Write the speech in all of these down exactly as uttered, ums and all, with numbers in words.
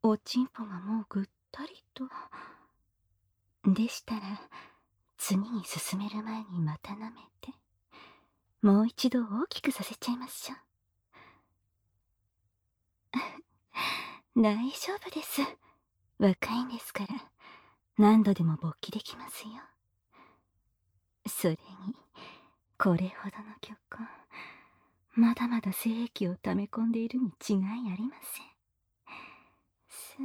おちんぽがもうぐったりと。でしたら、次に進める前にまた舐めて、もう一度大きくさせちゃいましょう。大丈夫です。若いんですから、何度でも勃起できますよ。それに、これほどの巨根、まだまだ精液を溜め込んでいるに違いありません。さ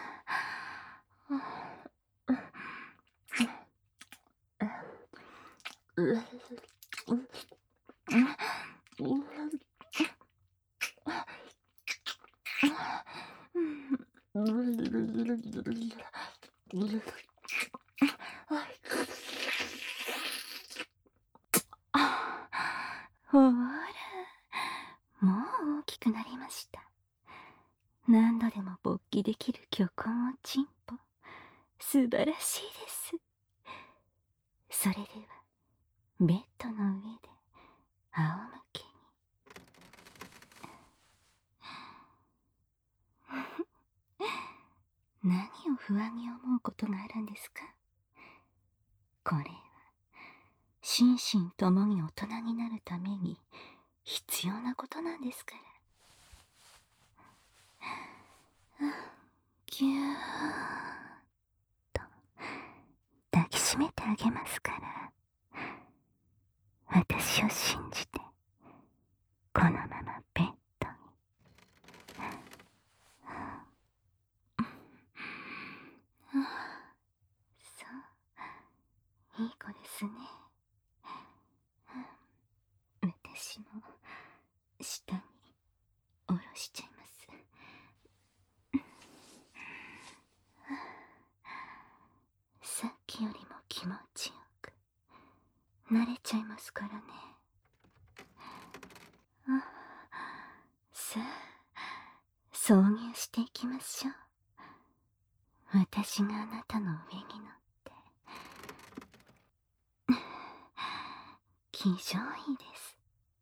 あ、ほら、もう大きくなりました。何度でも勃起できる巨根おちんぽ、素晴らしいです。それでは、ベッドの上で仰向けに。何を不安に思うことがあるんですか？これは心身ともに大人になるために必要なことなんですから。ぎゅーっと抱きしめてあげますから。私を信じて、このままベッドに。そう、いい子ですね。私も下に下ろしちゃいます。さっきよりも気持ちよく慣れちゃいますからね。あ、さあ、挿入していきましょう。私があなたの上に乗って気上いいです。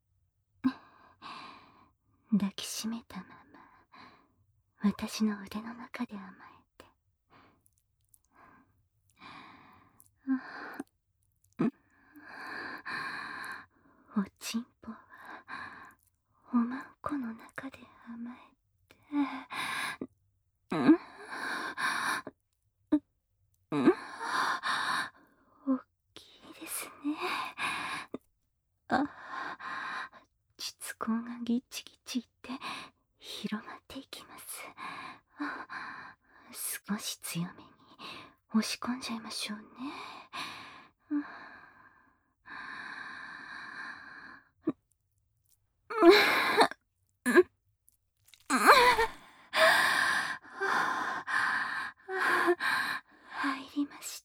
抱きしめたまま私の腕の中で甘えて、おちんぽはおまんこの中で甘えて、うんうん大きいですね。あ、膣口がギチギチって広がっていきます。あ、少し強めに押し込んじゃいましょうね。入りました。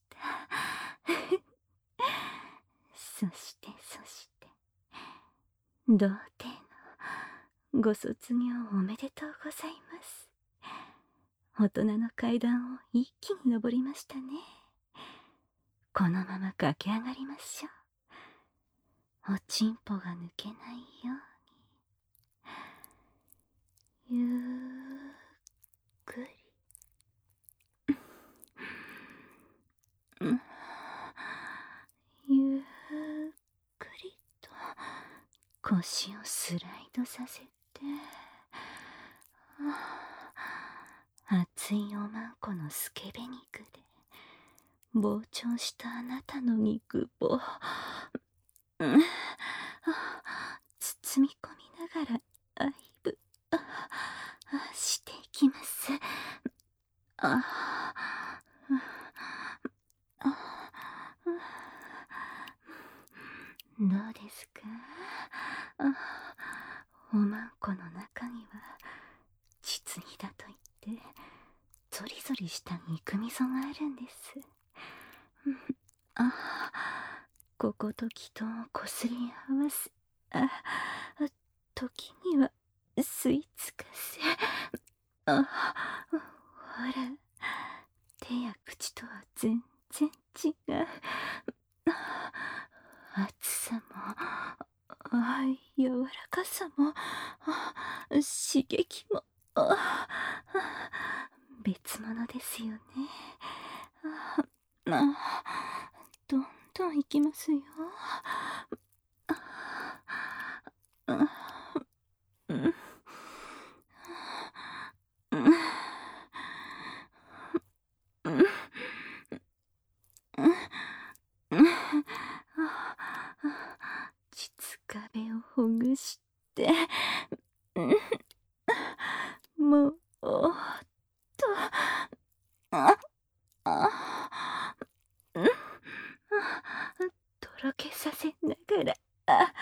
そしてそして童貞のご卒業おめでとうございます。大人の階段を一気に登りましたね。このまま駆け上がりましょう。おちんぽが抜けないように、ゆっくり。ゆっくりと腰をスライドさせて、熱いおまんこのスケベ肉で膨張したあなたの肉を包み込みながら愛撫していきます。あどうですか？おまんこの中には実技だと言ってゾリゾリした肉みそがあるんです。あ、ここときとこすり合わせ、あ、時には吸い付かせ、あ、ほら、手や口とは全然違う。熱さも、あ、柔らかさも、刺激も、 別物ですよね。ああ、どんどんいきますよ。ああ、うん、うん、うん、うん、膣壁をほぐして、もうっと、あ、あ、うん、とろけさせながら、あ、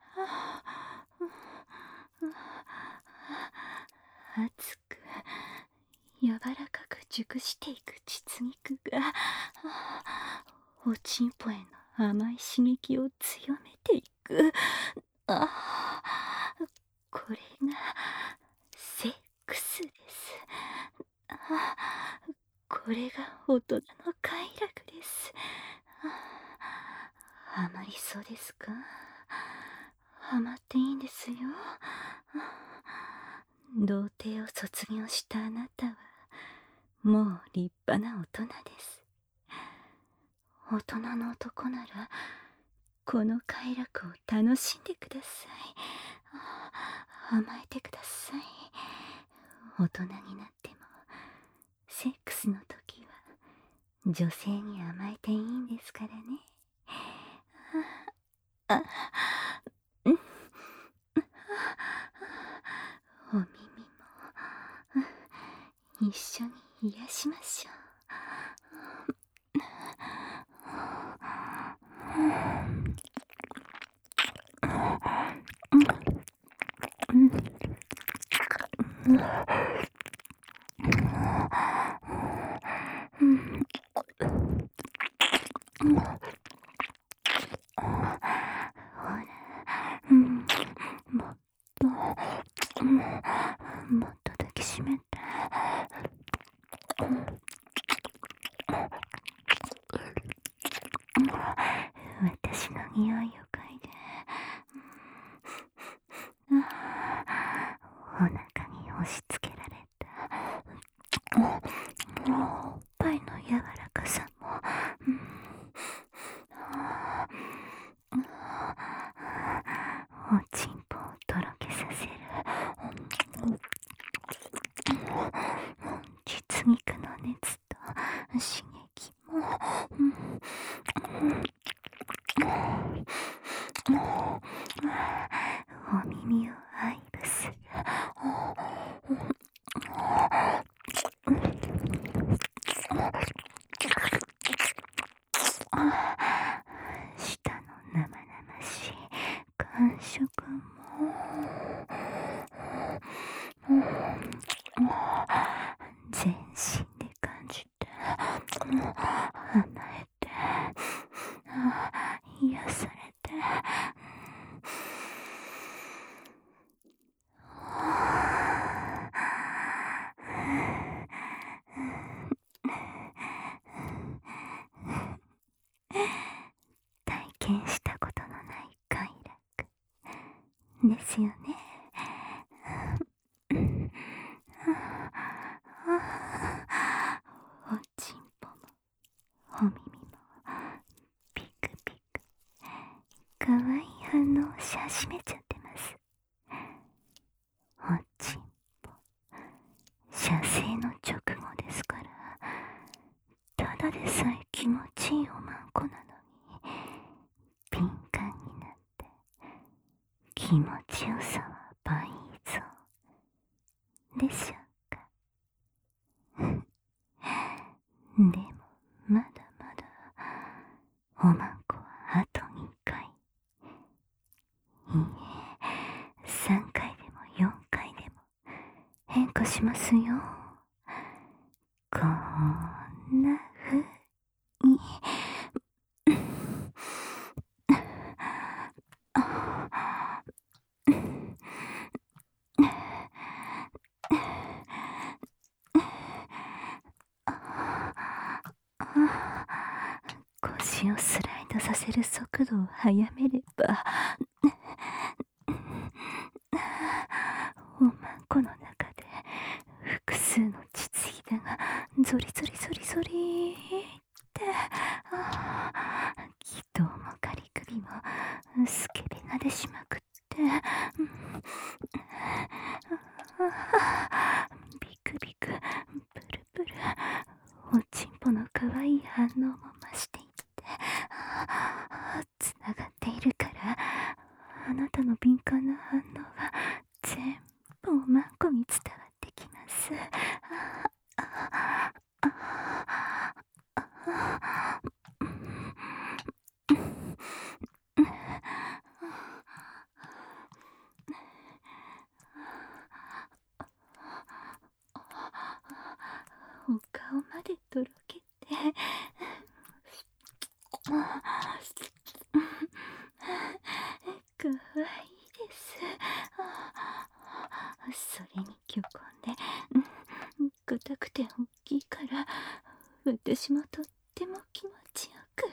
熱く柔らかく熟していく膣肉がおちんぽへの甘い刺激を強めていく。あ、これがセックスです。あ、これが大人の快楽です。ハマりそうですか？ハマっていいんですよ。童貞を卒業したあなたはもう立派な大人です。大人の男ならこの快楽を楽しんでください。甘えてください。大人になってもセックスの時は女性に甘えていいんですからね。あ、うん、お耳も一緒に癒しましょう。うん、もっと、うん、もっと抱きしめて。私の匂いを嗅いで、お腹に押し付けられたおっぱいの柔らかさも、おちんぽをとろけさせる実肉の熱と刺激も、お耳を愛撫する。舌の生々しい感触も全身で感じて甘えて癒されて、体験したことのない快楽ですよね。おちんぽもお耳もピクピクかわいい反応をし始めちゃってます。おちんぽ射精の直後ですから、ただでさえ気持ちいいおまんこなのに敏感になって気持ちよさは倍以上でしょうか。でもまだまだおまんこはあとにかい、いいえさんかいでもよんかいでも変化しますよ。こんなふうに腰をスライドさせる速度を速めればおまんこの中で複数の膣ひだがビクビク、プルプル、おちんぽの可愛い反応も増していって、つながっているから、あなたの敏感な反応は全部おまんこに伝わってきます。お顔までとろけてかわいいです。それに巨根で硬くて大きいから私もとっても気持ちよく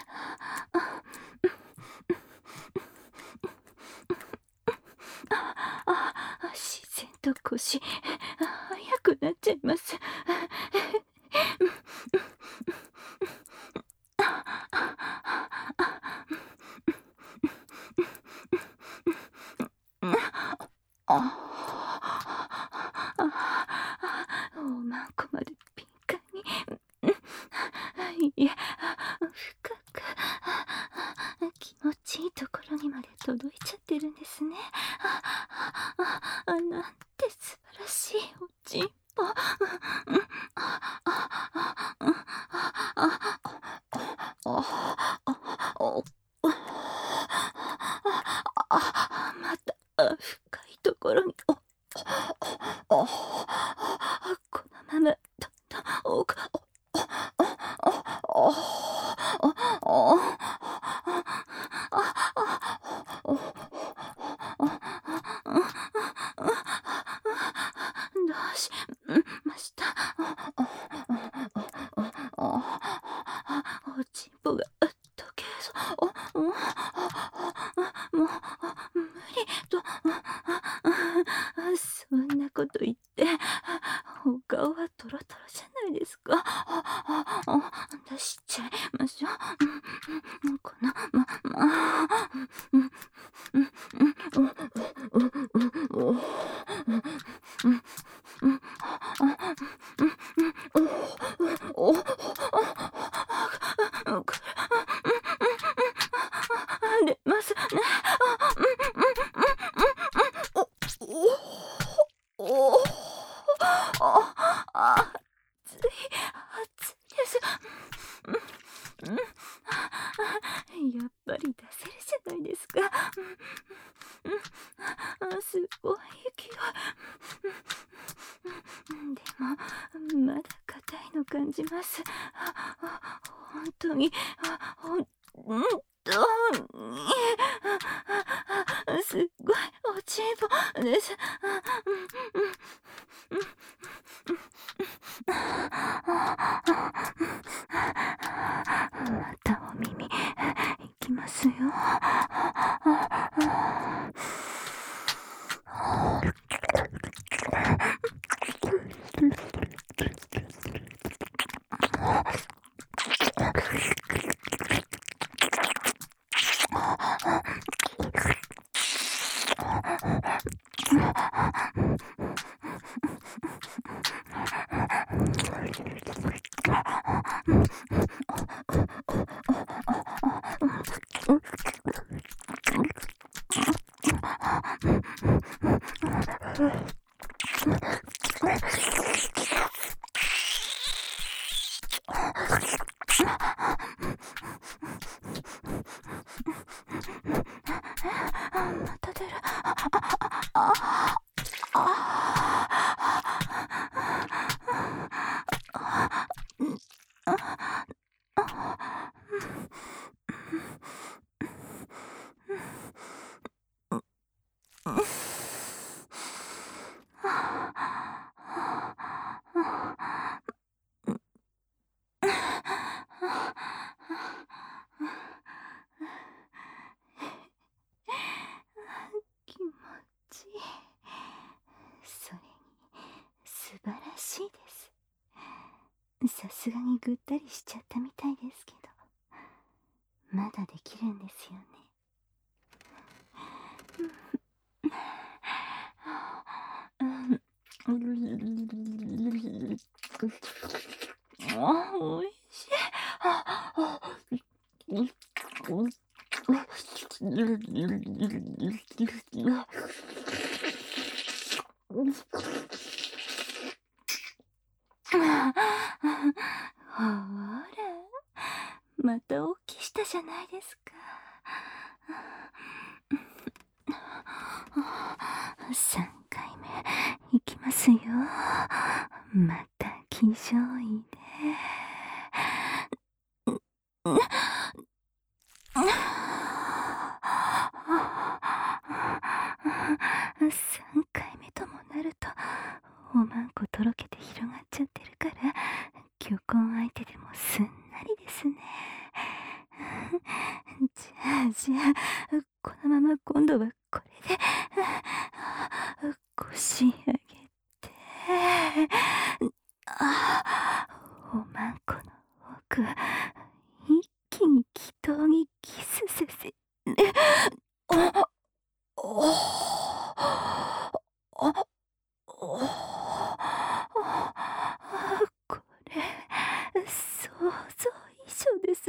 自然と腰速くなっちゃいます。おまんこまで敏感に、いや、深く気持ちいいところにまで届いちゃってるんですね。なんて素晴らしいおちんぽ。また深いところにこのままどんどん奥どうしました。おちんぽが溶けそう。もう無理とそんなこと言ってお顔はトロトロじゃないですか。出しちゃいましょう。このまま出ますね。おおあ熱い熱いです。やっぱり出せるじゃないですか。すごい勢い。でもまだ硬いの感じます。本当に本当にすっごいおちんぽです。またお耳いきますよ。また出る。気持ちいい。それに素晴らしいです。さすがにぐったりしちゃったみたいですけど、まだできるんですよね。うんあ、おいしい。あ、あ、ほら、またオキしたじゃないですか。さんかいめいきますよ。また騎乗位で。さんかいめともなるとおまんことろけて広がっちゃってるから虚婚相手でもすんなりですね。じゃあじゃあこのまま今度はこれで腰上げて、あ、おまんこの奥一気に気筒にキスさせ、あ、おあ、おこれ想像以上です。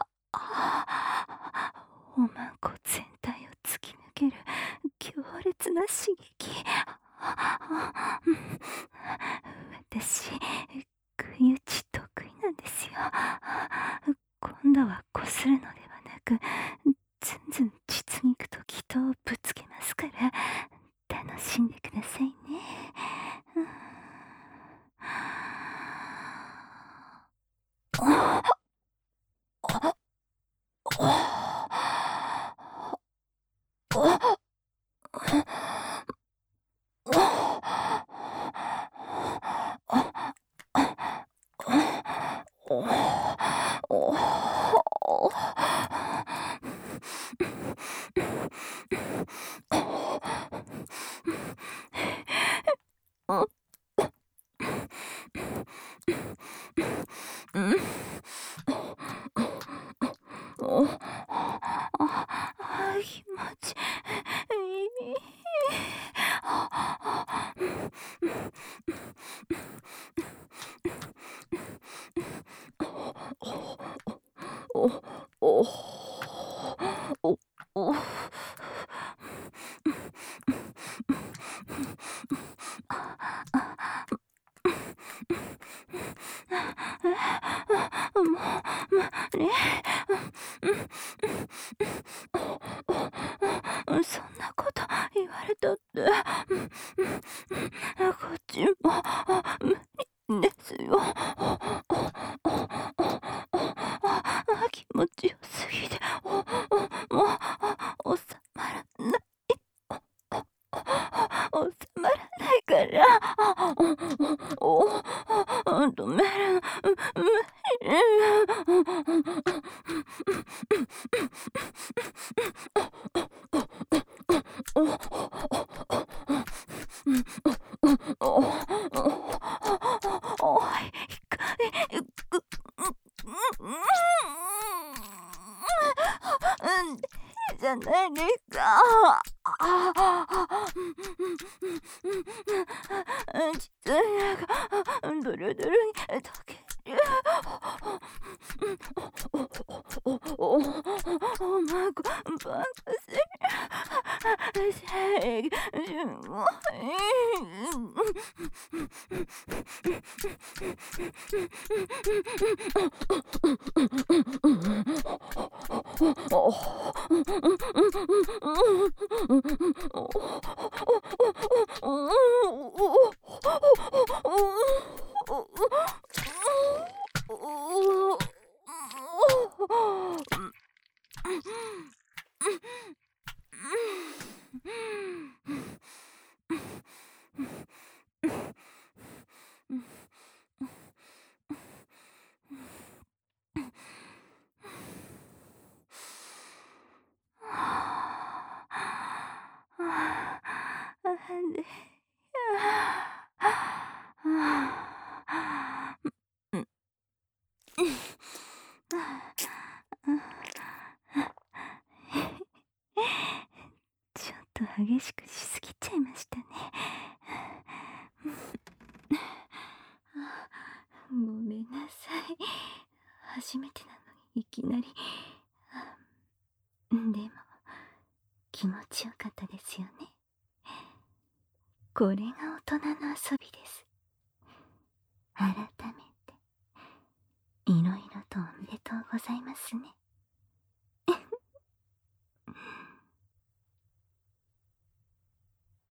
あ、おまんこ全体を突き抜ける強烈な刺激。私食い打ち得意なんですよ。今度はこするのではなくずんずん膣肉と気筒をぶつけますから楽しんでくださいね。気持ちいい。おおおおもう、ね、そんなこと言われたって、こっちも無理ですよ。気持ちよすぎて、もう収まらない。収まらないから、止める無理。おい、じゃないですか。実がドルドルに溶ける。おまこバカせせすごちょっと激しくしすぎちゃいましたね。 ごめんなさい。初めてなのにいきなり。でも気持ちよかったですよね。これが大人の遊びです。改めていろいろとおめでとうございますね。